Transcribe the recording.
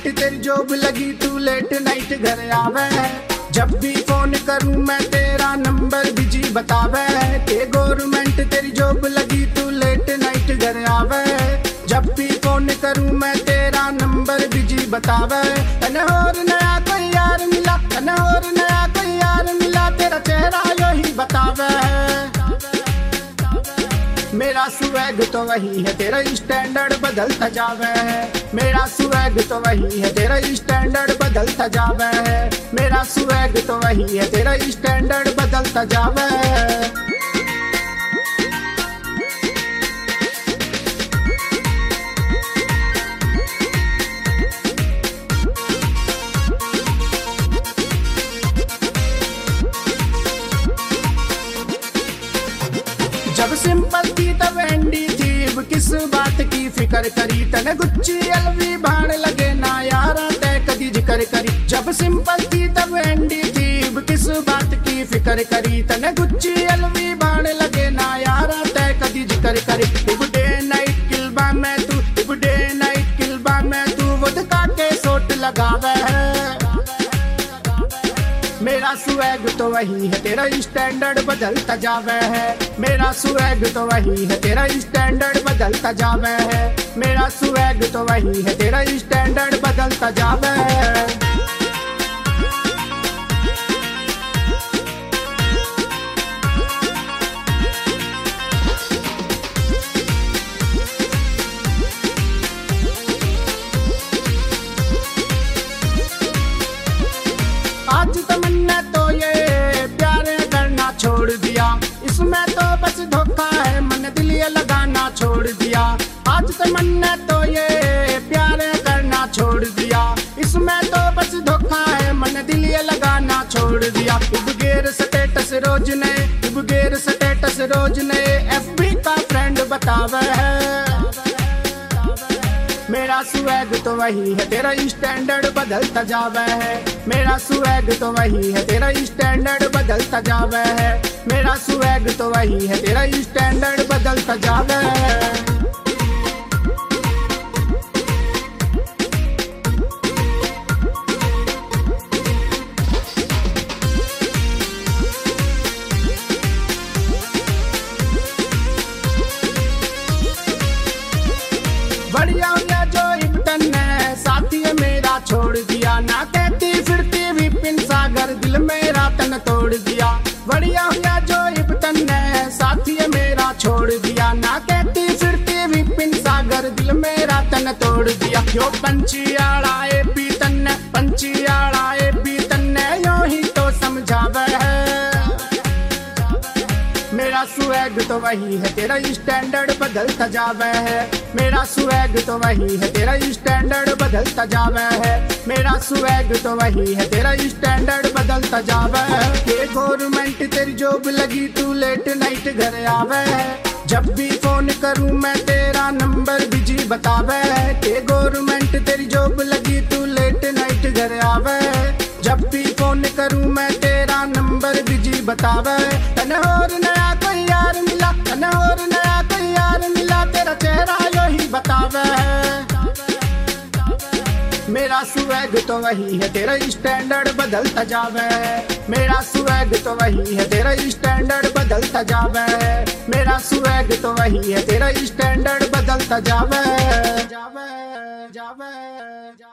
तेरी जॉब लगी तू लेट नाइट घर आवे। जब भी फोन करूं मैं तेरा नंबर बिजी बतावे के गवर्नमेंट तेरी जॉब लगी तू लेट नाइट घर आवे। जब भी फोन करूं मैं तेरा नंबर बिजी बतावे। तने और नया कोई यार मिला, तने और नया कोई यार मिला, तेरा चेहरा यही बतावे। मेरा स्वैग तो वही है, तेरा स्टैंडर्ड बदलता जावे है। मेरा स्वैग तो वही है, तेरा स्टैंडर्ड बदलता जावे है। मेरा स्वैग तो वही है, तेरा स्टैंडर्ड बदलता जावे है। जब सिंपल थी तब एंडी थी, अब किस बात की फिक्र करी। तने गुच्ची एलवी भाड़ लगे ना यारा तय कदी जिक्र करी। जब सिंपल थी तब एंडी थी, अब किस बात की फिक्र करी। तने गुच्ची एलवी भाड़ लगे ना यारा तय कदी जिक्र करी। इब डे नाइट किलबा में तू, इब डे नाइट किलबा में तू वोदका के सोट लगावे है। मेरा स्वैग तो वही है, तेरा स्टैंडर्ड बदलता जावे है। मेरा स्वैग तो वही है, तेरा स्टैंडर्ड बदलता जावे है। मेरा स्वैग तो वही है, तेरा स्टैंडर्ड बदलता जावे है। आज तमन्ना तो ये प्यार करना छोड़ दिया, इसमें तो बस धोखा है, मन दिल ये लगाना छोड़ दिया। आज तमन्ना तो ये प्यार करना छोड़ दिया, इसमें तो बस धोखा है, मन दिल ये लगाना छोड़ दिया। इबगेर स्टेटस रोज ने, इबगेर स्टेटस रोज ने एफबी का फ्रेंड बतावे है। मेरा स्वैग तो वही है, तेरा स्टैंडर्ड बदलता जावे है। मेरा स्वैग तो वही है, तेरा स्टैंडर्ड बदलता जावे है। मेरा स्वैग तो वही है, तेरा स्टैंडर्ड बदलता जावे है। बढ़िया हुआ जो इब्तन ने साथी मेरा छोड़ दिया, ना कहती फिरती विपिन सागर दिल मेरा तन तोड़ दिया। बढ़िया हुआ जो इब्तन ने साथी मेरा छोड़ दिया, ना कहती फिरती विपिन सागर दिल मेरा तन तोड़ दिया। यो पंछी आड़ाए पीतन ने, पंछी आड़ाए पीतन ने यो ही तो समझावे है। मेरा स्वैग तो वही है, तेरा स्टैंडर्ड बदलता जावे है। मेरा स्वैग तो वही है, तेरा स्टैंडर्ड बदलता जावे है। मेरा स्वैग तो वही है, तेरा स्टैंडर्ड बदलता जावे है। के गवर्नमेंट तेरी जॉब लगी तू लेट नाइट घर आवे है। जब भी फोन करूं मैं तेरा नंबर बिजी बतावे है। के गवर्नमेंट तेरी जॉब लगी तू लेट नाइट घर आवे है। जब भी फोन करूं मैं तेरा नंबर बिजी बतावे। तने और नया कोई यार मिला, तने और नया कोई यार मिला, तेरा चेहरा यही बतावे है। मेरा स्वैग तो वही है, तेरा स्टैंडर्ड बदलता जावे है। मेरा स्वैग तो वही है, तेरा स्टैंडर्ड बदलता जावे है। मेरा स्वैग तो वही है, तेरा स्टैंडर्ड बदलता जावे।